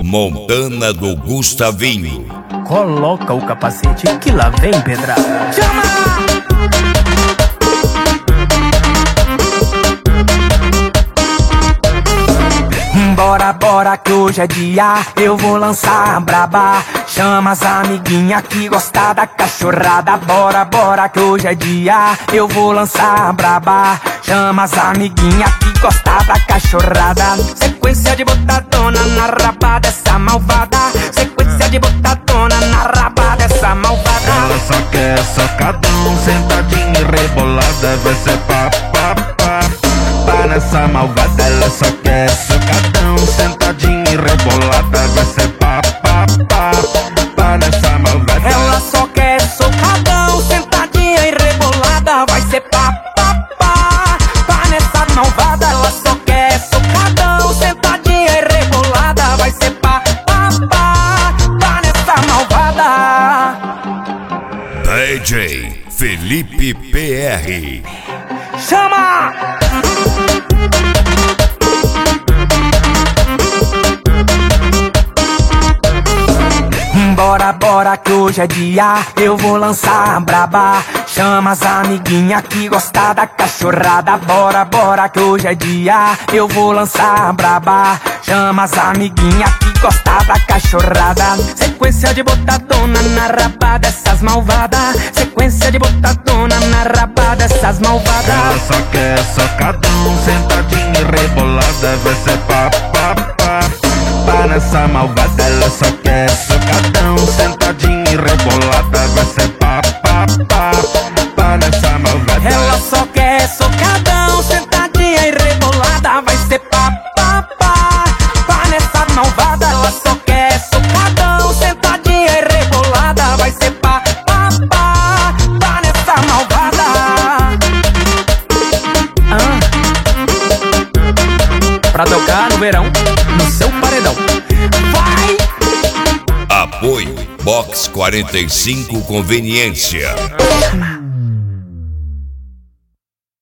Montana do Gustavinho. Coloca o capacete que lá vem pedrada. Chama! Bora, bora que hoje é dia, eu vou lançar a braba. Chama as amiguinhas que gostam da cachorrada. Bora, bora que hoje é dia, eu vou lançar a braba. Chama as amiguinhas que gostam da cachorrada. Sequência de botadona na raba dessa malvada. Sequência de botadona na raba dessa malvada. Ela só quer socadão, sentadinha e rebolada. Vai ser pá, pá, pá. Pá nessa malvada, ela só quer socadão, sentadinha e rebolada. Vai ser pá, pá, pá. Pá nessa malvada. Ela só quer socadão, sentadinha e rebolada. Vai ser pá, pá, pá. Pá nessa malvada. Ela só quer socadão, sentadinha e rebolada. Vai ser pá, pá, pá. Pá nessa malvada. DJ Felipe PR. Chama! Bora, bora que hoje é dia, eu vou lançar a braba. Chama as amiguinhas que gostam da cachorrada. Bora, bora que hoje é dia, eu vou lançar a braba. Chama as amiguinhas que gostam da cachorrada. Sequência de botadona na raba dessas malvadas. Sequência de botadona na raba dessas malvadas. Ela só quer socadão, sentadinha e rebolada. Vai ser pá, pá, pá. Pá nessa malvada, ela só quer socadão, sentadinha e rebolada. Vai ser pá, pá, pá. Pá nessa malvada. Ela só quer socadão, sentadinha e rebolada. Vai ser pá, pá, pá. Pá nessa malvada. Ela só quer socadão, sentadinha e rebolada. Vai ser pá, pá, pá. Pá nessa malvada. Pra tocar no verão, no seu paredão. Vai! Apoio Box 45 Conveniência.